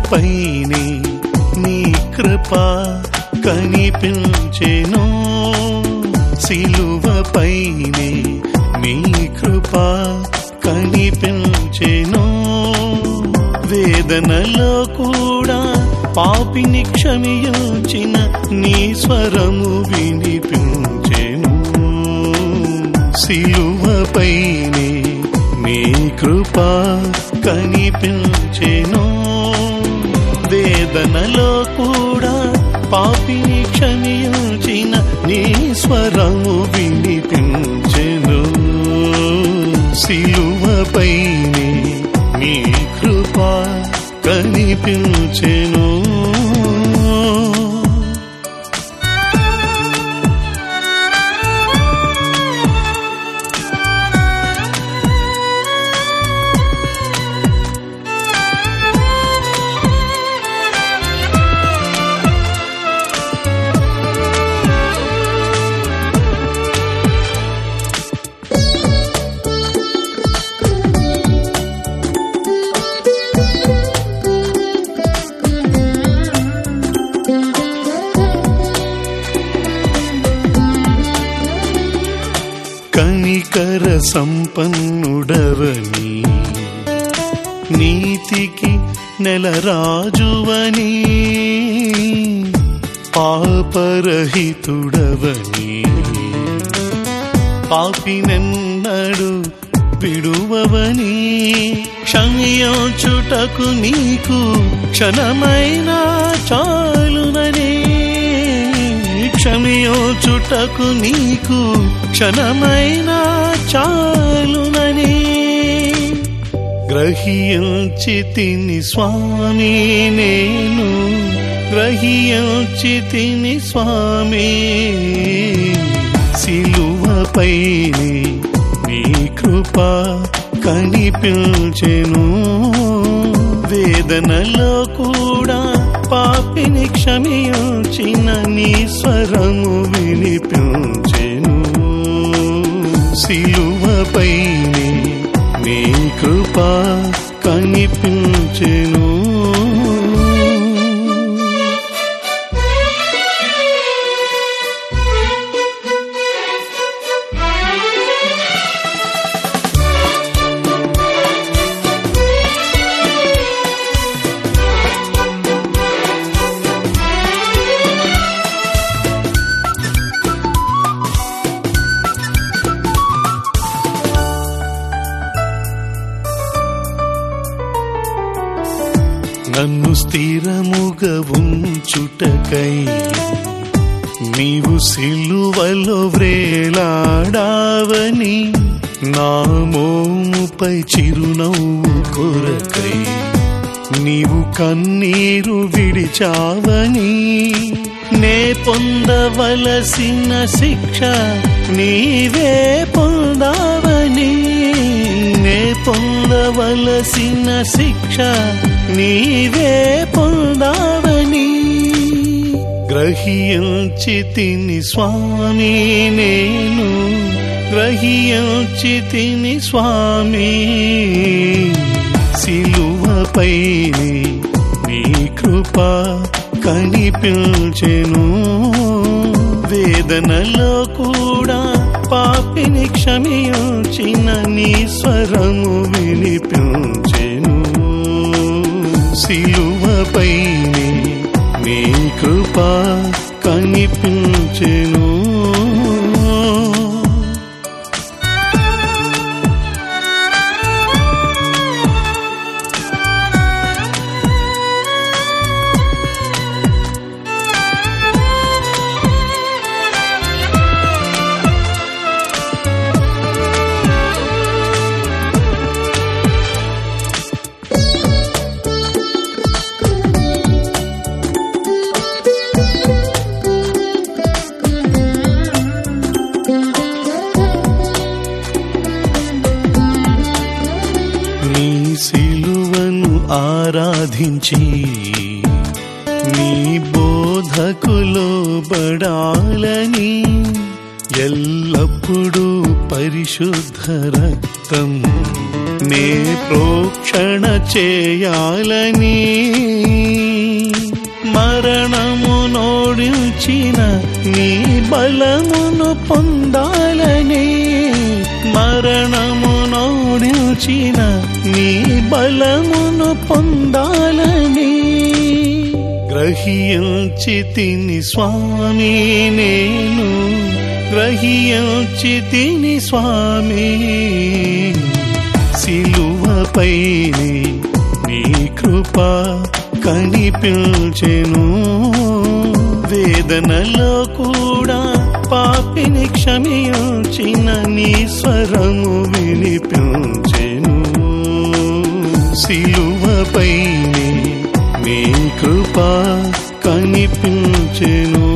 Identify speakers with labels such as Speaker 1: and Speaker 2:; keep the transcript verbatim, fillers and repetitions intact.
Speaker 1: పైనే నీ కృప కనిపించెను, సిలువ పైనే నీ కృప కనిపించెను. వేదనలో కూడా పాపిని క్షమించిన నీ స్వరము వినిపించెను, సిలువ పైనే నీ కృప కనిపించెను. వేదనలో కూడా పాపిని క్షమించిన నీ స్వరము వినిపించెను, సిలువ పైనే నీ కృప కనిపించెను. కనికర సంపన్నుడవని, నీతికి నెలరాజువని, పాపరహితుడవని, పాపినెన్నడు విడువవని, క్షమించుటకు నీకు క్షణమైనా చాలునని, క్షమించుటకు నీకు క్షణమైనా చాలునని గ్రహించితిని స్వామి, నేను గ్రహించితిని స్వామి. సిలువపైనే నీ కృప కనిపించెను, వేదనలో కూడా పాపిని క్షమించిన నీ స్వరము వినిపించెను, సిలువపైనే నీ కృప కనిపించెను. నన్ను స్థిరముగా ఉంచుటకై నీవు సిలువలో వ్రేలాడావని, నా మోముపై చిరునవ్వు కొరకై నీవు కన్నీరు విడిచావని, నే పొందవలసిన శిక్ష నీవే పొందావని, నే పొందవలసిన శిక్ష నీవే పొందావని గ్రహించితిని స్వామి, నేను గ్రహించితిని స్వామి. సిలువపైనే నీ కృప కనిపించెను, వేదనలో కూడా పాపిని క్షమించిన నీ స్వరము వినిపించెను, సిలువపైనే నీ కృప కనిపించెను. సిలువను ఆరాధించి నీ బోధకులో బడాలని, ఎల్లప్పుడూ పరిశుద్ధ రక్తం నే ప్రోక్షణ చేయాలని మరణము నోడించిన నీ బలమును పొందాలని మరణము నోడించిన నీ బలమును పొందాలని గ్రహించితిని స్వామి నేను గ్రహించితిని స్వామి సిలువపైనే నీ కృప కనిపించెను వేదనలో కూడా పాపిని క్షమించిన నీ స్వరము వినిపించెను సిలువపైనే నీ కృప కనిపించెను